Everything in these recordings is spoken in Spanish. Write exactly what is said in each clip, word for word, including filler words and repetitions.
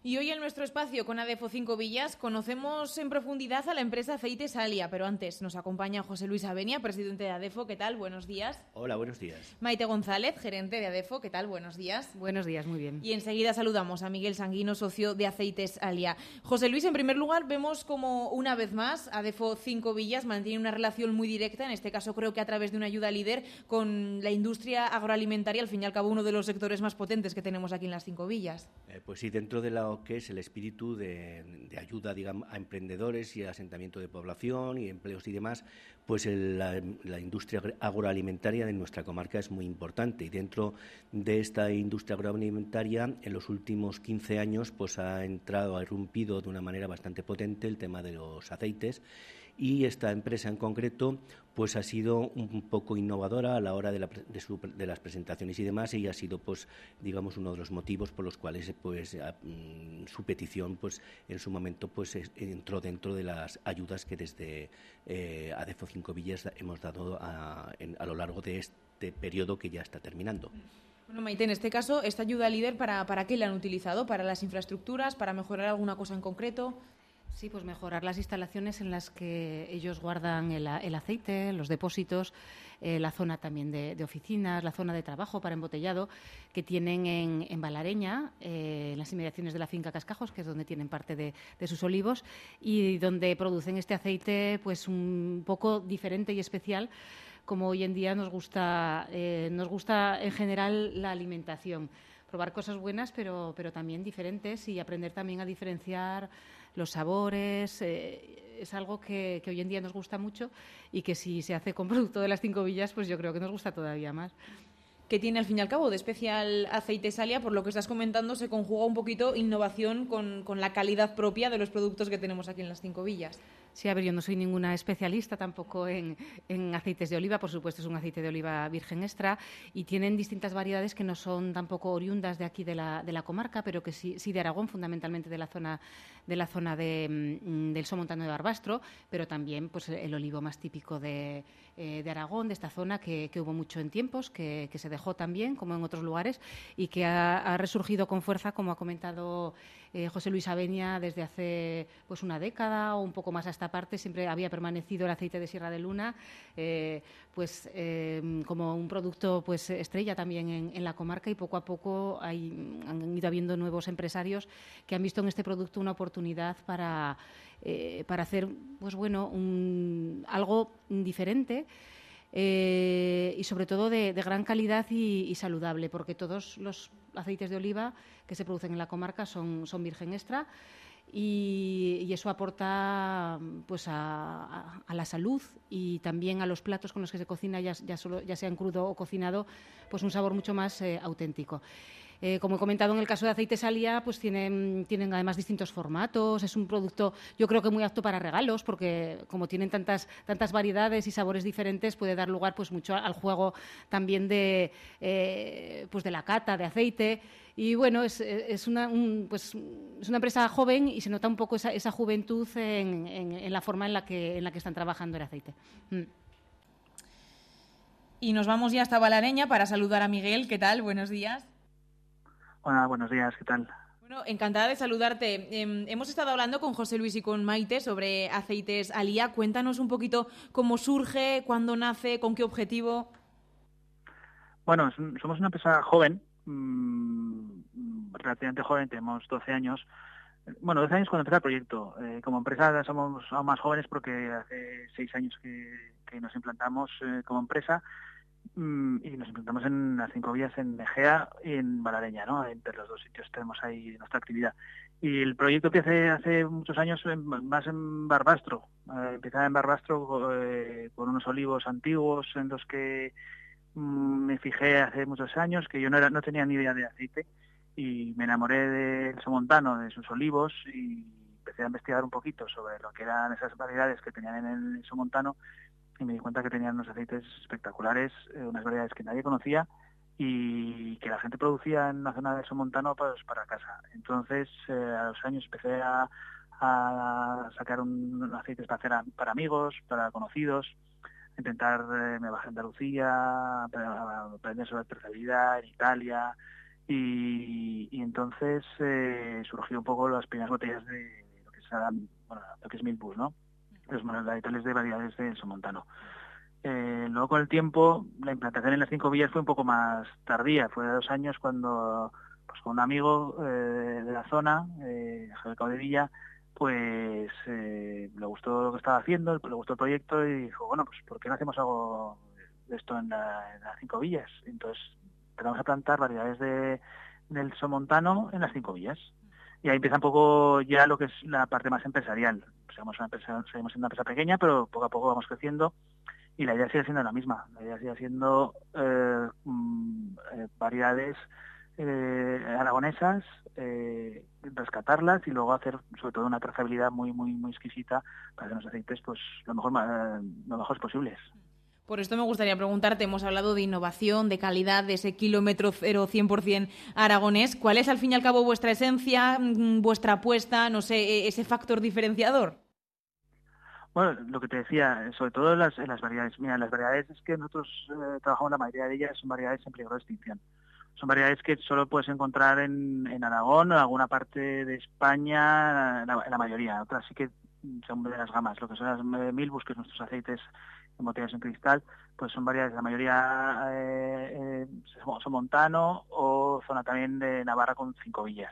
Y hoy en nuestro espacio con Adefo Cinco Villas conocemos en profundidad a la empresa Aceites Alia, pero antes nos acompaña José Luis Avenia, presidente de Adefo. ¿Qué tal? Buenos días. Hola, buenos días. Maite González, gerente de Adefo. ¿Qué tal? Buenos días. Buenos días, muy bien. Y enseguida saludamos a Miguel Sanguino, socio de Aceites Alia. José Luis, en primer lugar, vemos como una vez más Adefo Cinco Villas mantiene una relación muy directa, en este caso creo que a través de una ayuda líder con la industria agroalimentaria, al fin y al cabo uno de los sectores más potentes que tenemos aquí en las Cinco Villas. Eh, pues sí, dentro de lo que es el espíritu de, de ayuda, digamos, a emprendedores y asentamiento de población y empleos y demás, pues el, la, la industria agroalimentaria de nuestra comarca es muy importante, y dentro de esta industria agroalimentaria en los últimos quince años pues ha entrado, ha irrumpido de una manera bastante potente el tema de los aceites, y esta empresa en concreto pues ha sido un poco innovadora a la hora de, la, de, su, de las presentaciones y demás, y ha sido pues digamos uno de los motivos por los cuales pues a, mm, su petición pues en su momento pues es, entró dentro de las ayudas que desde eh, Adefo Cinco Villas hemos dado a, en, a lo largo de este periodo que ya está terminando. Bueno, Maite, en este caso, esta ayuda líder, ¿para, para qué la han utilizado? ¿Para las infraestructuras? ¿Para mejorar alguna cosa en concreto? Sí, pues mejorar las instalaciones en las que ellos guardan el, el aceite, los depósitos, eh, la zona también de, de oficinas, la zona de trabajo para embotellado que tienen en, en Valareña, eh, en las inmediaciones de la finca Cascajos, que es donde tienen parte de, de sus olivos, y donde producen este aceite pues un poco diferente y especial, como hoy en día nos gusta, eh, nos gusta en general la alimentación. Probar cosas buenas, pero, pero también diferentes, y aprender también a diferenciar los sabores. Eh, es algo que, que hoy en día nos gusta mucho, y que si se hace con producto de las Cinco Villas, pues yo creo que nos gusta todavía más. ¿Qué tiene al fin y al cabo de especial Aceites Alia? Por lo que estás comentando, se conjuga un poquito innovación con, con la calidad propia de los productos que tenemos aquí en las Cinco Villas. Sí, a ver, yo no soy ninguna especialista tampoco en, en aceites de oliva. Por supuesto, es un aceite de oliva virgen extra, y tienen distintas variedades que no son tampoco oriundas de aquí de la, de la comarca, pero que sí, sí de Aragón, fundamentalmente de la zona de la zona de, del Somontano de Barbastro, pero también pues el olivo más típico de, eh, de Aragón, de esta zona, que, que hubo mucho en tiempos, que, que se dejó también, como en otros lugares, y que ha, ha resurgido con fuerza, como ha comentado eh, José Luis Avenia, desde hace pues una década o un poco más hasta parte. Siempre había permanecido el aceite de Sierra de Luna eh, pues eh, como un producto pues estrella también en, en la comarca, y poco a poco hay, han ido habiendo nuevos empresarios que han visto en este producto una oportunidad para, eh, para hacer pues bueno un, algo diferente. Eh, y sobre todo de, de gran calidad y, y saludable, porque todos los aceites de oliva que se producen en la comarca son, son virgen extra, y, y eso aporta pues a, a, a la salud, y también a los platos con los que se cocina, ya, ya, solo, ya sea en crudo o cocinado, pues un sabor mucho más eh, auténtico. Eh, como he comentado, en el caso de Aceites Alia, pues tienen, tienen además distintos formatos. Es un producto, yo creo que muy apto para regalos, porque como tienen tantas, tantas variedades y sabores diferentes, puede dar lugar pues mucho al juego también de, eh, pues de la cata de aceite. Y bueno, es, es, una, un, pues, es una empresa joven, y se nota un poco esa, esa juventud en, en, en la forma en la que, en la que están trabajando el aceite. Mm. Y nos vamos ya hasta Valareña para saludar a Miguel. ¿Qué tal? Buenos días. Hola, buenos días, ¿qué tal? Bueno, encantada de saludarte. Eh, hemos estado hablando con José Luis y con Maite sobre Aceites Alia. Cuéntanos un poquito cómo surge, cuándo nace, con qué objetivo. Bueno, somos una empresa joven, mmm, relativamente joven, tenemos doce años. Bueno, doce años cuando empezó el proyecto. Eh, como empresa somos aún más jóvenes, porque hace seis años que, que nos implantamos eh, como empresa. Y nos implantamos en las Cinco Villas, en Egea y en Valareña, ¿no? Entre los dos sitios tenemos ahí nuestra actividad. Y el proyecto empieza hace muchos años en, más en Barbastro. Eh, empezaba en Barbastro eh, con unos olivos antiguos en los que mmm, me fijé hace muchos años, que yo no, era, no tenía ni idea de aceite, y me enamoré del Somontano, de sus olivos, y empecé a investigar un poquito sobre lo que eran esas variedades que tenían en el Somontano, y me di cuenta que tenían unos aceites espectaculares, eh, unas variedades que nadie conocía y que la gente producía en la zona de Somontano pues, para casa. Entonces, eh, a los años empecé a, a sacar un, un aceites para hacer a, para amigos, para conocidos, intentar, eh, me bajé a Andalucía, a aprender sobre trazabilidad en Italia, y, y entonces eh, surgió un poco las primeras botellas de lo que es, bueno, lo que es Milbus, ¿no? Los varietales de variedades de somontano. Eh, luego con el tiempo la implantación en las cinco villas fue un poco más tardía, fue de dos años cuando pues con un amigo eh, de la zona, eh, Javier Caudevilla, pues eh, le gustó lo que estaba haciendo, le gustó el proyecto y dijo, bueno, pues ¿por qué no hacemos algo de esto en, la, en las cinco villas? Entonces empezamos a plantar variedades de, del somontano en las cinco villas. Y ahí empieza un poco ya lo que es la parte más empresarial. Somos una empresa, seguimos siendo una empresa pequeña, pero poco a poco vamos creciendo y la idea sigue siendo la misma. La idea sigue siendo eh, eh, variedades eh, aragonesas, eh, rescatarlas y luego hacer sobre todo una trazabilidad muy muy muy exquisita para que los aceites pues lo mejor eh, lo mejores posibles. Por esto me gustaría preguntarte, hemos hablado de innovación, de calidad, de ese kilómetro cero cien por ciento aragonés. ¿Cuál es al fin y al cabo vuestra esencia, vuestra apuesta, no sé, ese factor diferenciador? Bueno, lo que te decía, sobre todo en las, en las variedades. Mira, las variedades es que nosotros eh, trabajamos, la mayoría de ellas son variedades en peligro de extinción. Son variedades que solo puedes encontrar en, en Aragón o en alguna parte de España, la, la mayoría. Otras sí que son de las gamas. Lo que son las Milbus, que son nuestros aceites en botellas en cristal, pues son variedades, la mayoría eh, eh, son montano o zona también de Navarra con cinco villas.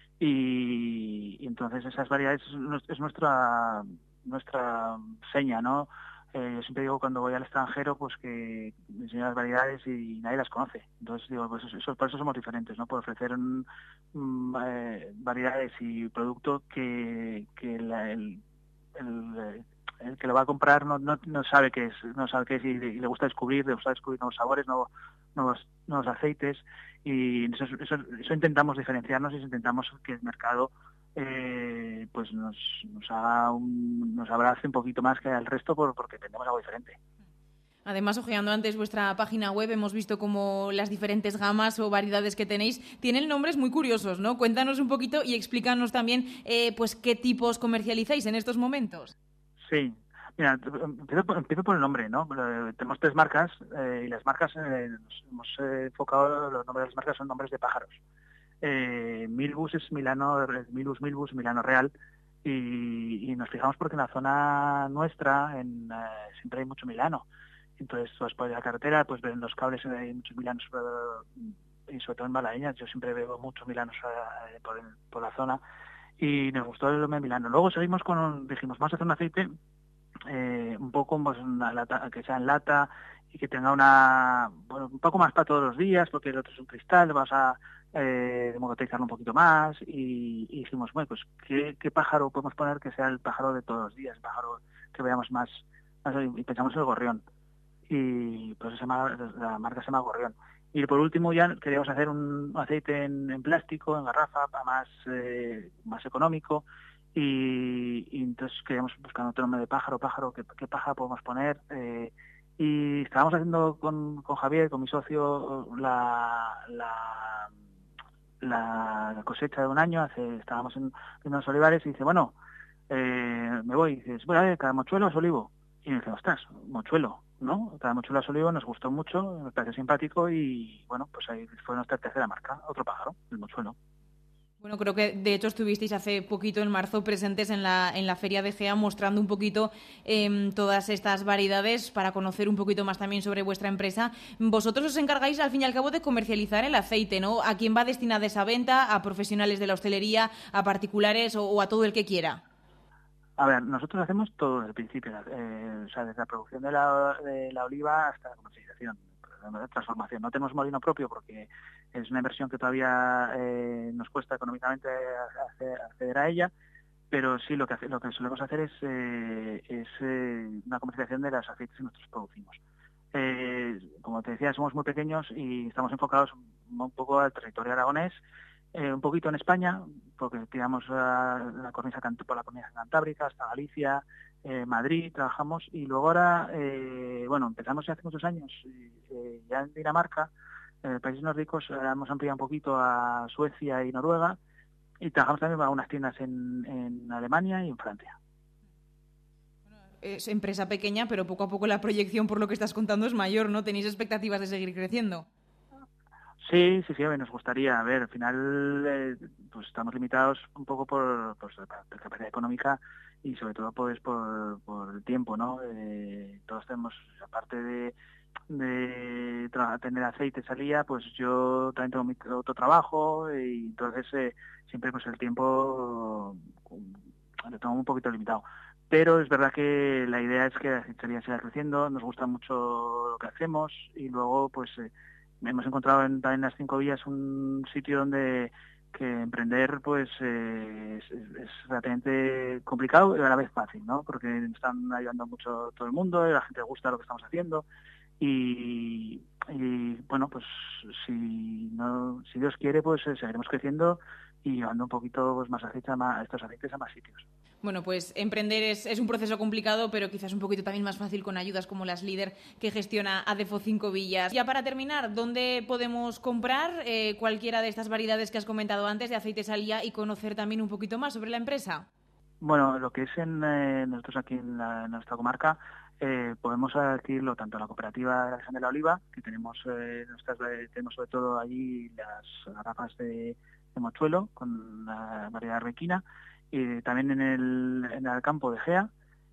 Y, y entonces esas variedades es, es nuestra nuestra seña, ¿no? Eh, yo siempre digo cuando voy al extranjero pues que me enseño las variedades y nadie las conoce. Entonces digo, pues eso, por eso somos diferentes, ¿no? Por ofrecer un, um, eh, variedades y producto que, que la, el, el, el que lo va a comprar no, no, no sabe qué es, no sabe qué es y, y le gusta descubrir, le gusta descubrir nuevos sabores, nuevos, nuevos, nuevos aceites y eso, eso, eso intentamos diferenciarnos y intentamos que el mercado Eh, pues nos, nos haga un, nos abrace un poquito más que al resto por, porque tenemos algo diferente. Además, ojeando antes vuestra página web, hemos visto como las diferentes gamas o variedades que tenéis tienen nombres muy curiosos, ¿no? Cuéntanos un poquito y explícanos también eh, pues qué tipos comercializáis en estos momentos. Sí, mira, empiezo por, empiezo por el nombre, ¿no? Tenemos tres marcas eh, y las marcas, eh, nos hemos eh, enfocado, los nombres de las marcas son nombres de pájaros. Eh, Milbus es Milano, Milbus, Milbus, Milano Real, y, y nos fijamos porque en la zona nuestra en, eh, siempre hay mucho Milano. Entonces, pues por la carretera, pues ven los cables, hay muchos Milanos, eh, y sobre todo en Malaeñas, yo siempre veo muchos Milanos eh, por, el, por la zona, y nos gustó el nombre Milano. Luego seguimos con, dijimos, vamos a hacer un aceite eh, un poco pues, una lata, que sea en lata y que tenga una, bueno, un poco más para todos los días, porque el otro es un cristal, vas a eh, democratizarlo un poquito más y, y dijimos, bueno, pues ¿qué, qué pájaro podemos poner que sea el pájaro de todos los días, el pájaro que veamos más, más y pensamos en el gorrión y pues se llama, la marca se llama Gorrión. Y por último ya queríamos hacer un aceite en, en plástico, en garrafa, más eh, más económico y, y entonces queríamos buscar otro nombre de pájaro, pájaro, ¿qué, qué pájaro podemos poner? Eh, y estábamos haciendo con, con Javier, con mi socio, la, la la cosecha de un año, hace, estábamos en, en unos olivares y dice, bueno, eh, me voy, y dices, bueno, a ver, cada mochuelo es olivo. Y me dice, ostras, mochuelo, ¿no? Cada mochuelo es olivo, nos gustó mucho, me pareció simpático y, bueno, pues ahí fue nuestra tercera marca, otro pájaro, el mochuelo. Bueno, creo que de hecho estuvisteis hace poquito en marzo presentes en la, en la Feria de Gea mostrando un poquito eh, todas estas variedades para conocer un poquito más también sobre vuestra empresa. Vosotros os encargáis al fin y al cabo de comercializar el aceite, ¿no? ¿A quién va destinada esa venta? ¿A profesionales de la hostelería? ¿A particulares o, o a todo el que quiera? A ver, nosotros hacemos todo desde el principio, eh, o sea, desde la producción de la, de la oliva hasta la comercialización, la transformación. No tenemos molino propio porque es una inversión que todavía eh, nos cuesta económicamente acceder, acceder a ella, pero sí lo que hace, lo que solemos hacer es, eh, es eh, una comercialización de los aceites que nosotros producimos. Eh, como te decía, somos muy pequeños y estamos enfocados un poco al territorio aragonés, eh, un poquito en España, porque tiramos a la cornisa, por la cornisa cantábrica hasta Galicia, eh, Madrid, trabajamos, y luego ahora, eh, bueno, empezamos ya hace muchos años, eh, ya en Dinamarca, en países nórdicos, ahora hemos ampliado un poquito a Suecia y Noruega, y trabajamos también para unas tiendas en, en Alemania y en Francia. Es empresa pequeña, pero poco a poco la proyección, por lo que estás contando, es mayor, ¿no? ¿Tenéis expectativas de seguir creciendo? Sí, sí, sí, a ver, nos gustaría. A ver, al final eh, pues estamos limitados un poco por, por la capacidad económica y sobre todo pues por, por el tiempo, ¿no? Eh, todos tenemos, aparte de, de tra- tener aceite salía, pues yo también tengo mi otro trabajo y entonces eh, siempre pues el tiempo eh, lo tengo un poquito limitado. Pero es verdad que la idea es que la aceitería siga creciendo, nos gusta mucho lo que hacemos y luego pues eh, hemos encontrado en, también en las Cinco Villas un sitio donde que emprender pues eh, es, es relativamente complicado y a la vez fácil, ¿no? Porque nos están ayudando mucho todo el mundo, y a la gente le gusta lo que estamos haciendo y, y bueno, pues si no, si Dios quiere, pues eh, seguiremos creciendo y llevando un poquito pues, más aceite a más, estos aceites a más sitios. Bueno, pues emprender es, es un proceso complicado, pero quizás un poquito también más fácil con ayudas como las líder que gestiona Adefo Cinco Villas. Ya para terminar, ¿dónde podemos comprar eh, cualquiera de estas variedades que has comentado antes de aceite salía y conocer también un poquito más sobre la empresa? Bueno, lo que es en eh, nosotros aquí en, la, en nuestra comarca, eh, podemos adquirirlo tanto en la cooperativa de la región de la Oliva, que tenemos eh, nuestras, eh, tenemos sobre todo allí las garrafas de, de mochuelo con la variedad arbequina, y también en el, en el campo de Gea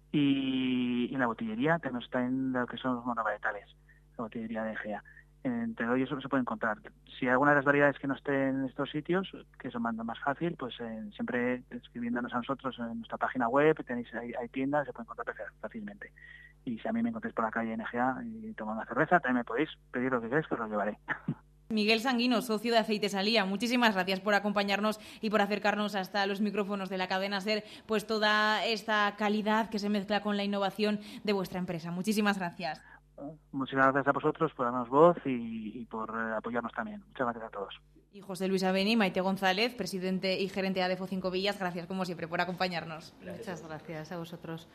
y, y en la botillería tenemos también lo que son los monovarietales, la botillería de Gea. Entre ellos se puede encontrar. Si hay alguna de las variedades que no estén en estos sitios, que eso manda más fácil, pues eh, siempre escribiéndonos a nosotros en nuestra página web, tenéis hay, hay tiendas, se puede encontrar fácilmente. Y si a mí me encontréis por la calle N G A y tomando una cerveza, también me podéis pedir lo que queráis, que os lo llevaré. Miguel Sanguino, socio de Aceite Salía, muchísimas gracias por acompañarnos y por acercarnos hasta los micrófonos de la cadena SER, pues toda esta calidad que se mezcla con la innovación de vuestra empresa. Muchísimas gracias. Muchas gracias a vosotros por darnos voz y, y por eh, apoyarnos también. Muchas gracias a todos. Y José Luis Aveni, Maite González, presidente y gerente de Adefo Cinco Villas, gracias como siempre por acompañarnos. Gracias. Muchas gracias a vosotros.